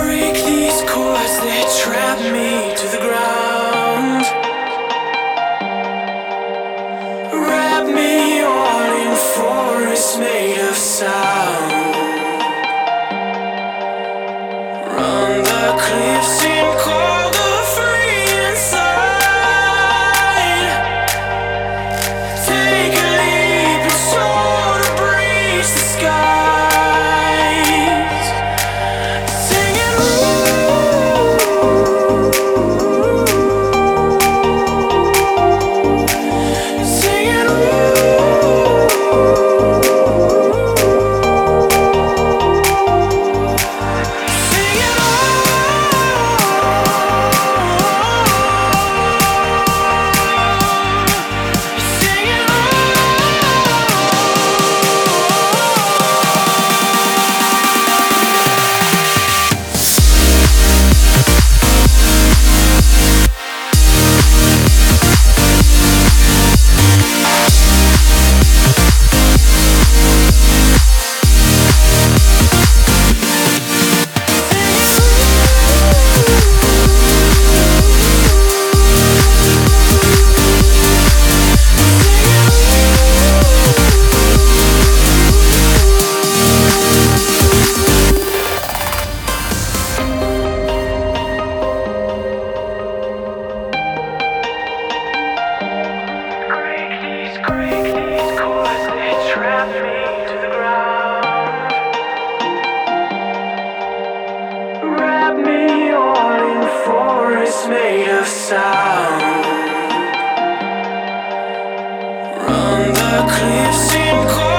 Break these cords that trap me to the ground. Wrap me all in forests made of sound. Run the cliffs and call the free inside. Take a leap and soar to breach the skies. Singing singing made of sound. Run the cliffs and